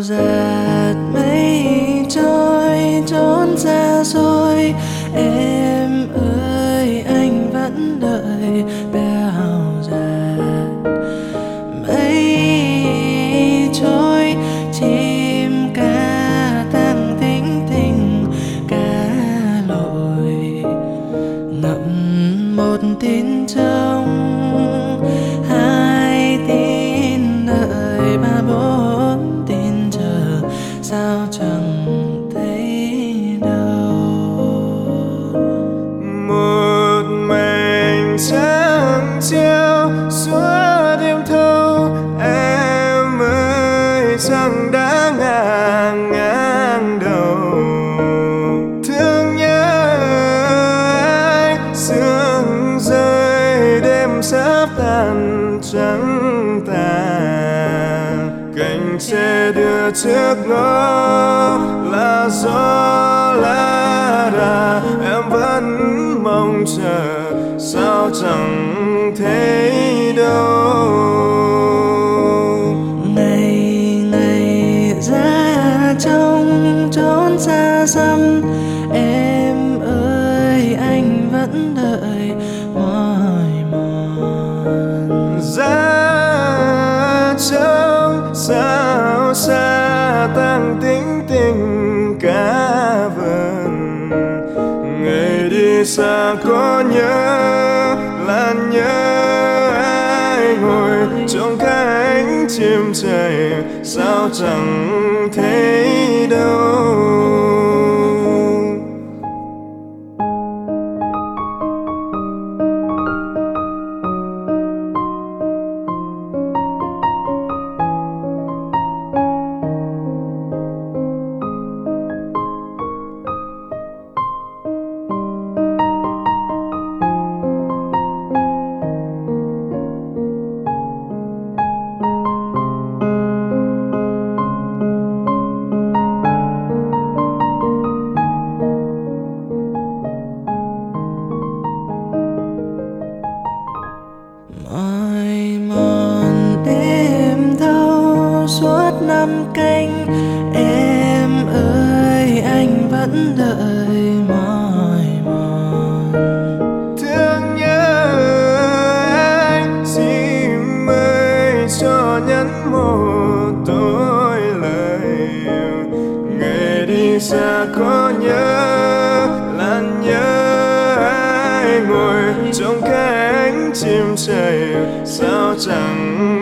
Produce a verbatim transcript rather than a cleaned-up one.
giạt mây trôi trốn xa xôi. Em ơi anh vẫn đợi bèo giạt mây trôi. Chim ca tăng thính thình cá lội ngậm một tin trong hai tin đợi ba bốn tin chờ sao chẳng thấy đâu. Một mình trăng treo suốt đêm thâu. Em ơi trăng đã ngang ngang đầu. Thương nhớ anh sương rơi đêm sắp tàn trắng tàn. Cành tre đưa trước ngõ là gió lá đà. Em vẫn mong chờ sao chẳng thấy đâu. Ngày ngày ra trong chốn xa xăm. Em ơi anh vẫn đợi mỏi mòn. Ra trong sao xa tăng tính tình cá vườn. Ngày đi xa có nhớ là nhớ ai ngồi trong cánh chim trời sao chẳng thấy đâu. Mỏi mòn đêm thâu suốt năm canh. Em ơi anh vẫn đợi mỏi mòn. Thương nhớ anh chim ơi cho nhắn một đôi lời. Ngày đi xa có nhớ là nhớ ai ngồi trong cánh chim trời sao chẳng